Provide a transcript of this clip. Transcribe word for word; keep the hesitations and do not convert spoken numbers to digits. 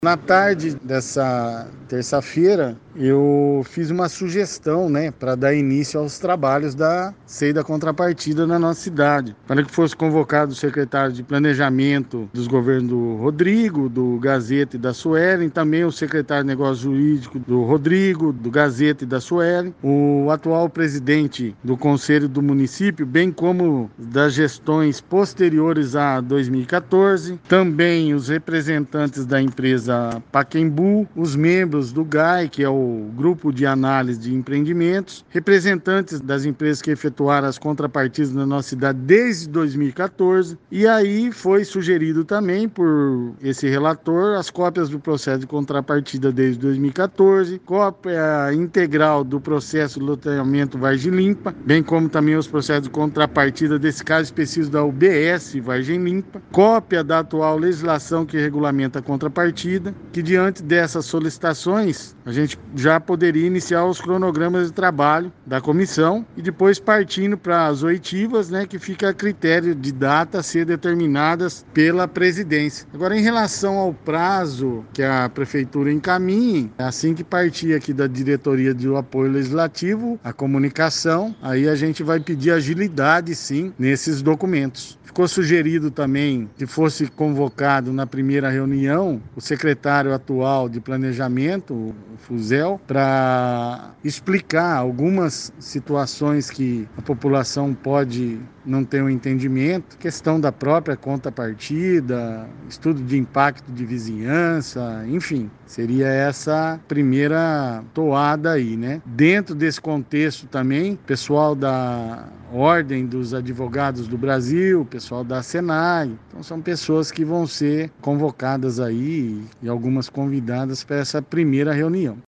Na tarde dessa terça-feira, eu fiz uma sugestão, né, para dar início aos trabalhos da C E I da contrapartida na nossa cidade. Para que fosse convocado o secretário de Planejamento dos governos do Rodrigo, do Gazeta e da Suelen, também o secretário de Negócios Jurídicos do Rodrigo, do Gazeta e da Suelen, o atual presidente do Conselho do Município, bem como das gestões posteriores a dois mil e quatorze, também os representantes da empresa Pacaembu, os membros do G A I, que é o Grupo de Análise de Empreendimentos, representantes das empresas que efetuaram as contrapartidas na nossa cidade desde dois mil e quatorze, e aí foi sugerido também por esse relator as cópias do processo de contrapartida desde dois mil e quatorze, cópia integral do processo de loteamento Vargem Limpa, bem como também os processos de contrapartida desse caso específico da U B S Vargem Limpa, cópia da atual legislação que regulamenta a contrapartida, que diante dessas solicitações a gente já poderia iniciar os cronogramas de trabalho da comissão e depois partindo para as oitivas, né, que fica a critério de data a ser determinadas pela presidência. Agora, em relação ao prazo que a prefeitura encaminhe, assim que partir aqui da diretoria de apoio legislativo, a comunicação, aí a gente vai pedir agilidade, sim, nesses documentos. Ficou sugerido também que fosse convocado na primeira reunião o secretário atual de Planejamento, o Fuzel, para explicar algumas situações que a população pode não ter um entendimento, questão da própria contrapartida, estudo de impacto de vizinhança, enfim, seria essa primeira toada aí, né? Dentro desse contexto também, pessoal da Ordem dos Advogados do Brasil, pessoal da Senai, então são pessoas que vão ser convocadas aí e algumas convidadas para essa primeira reunião.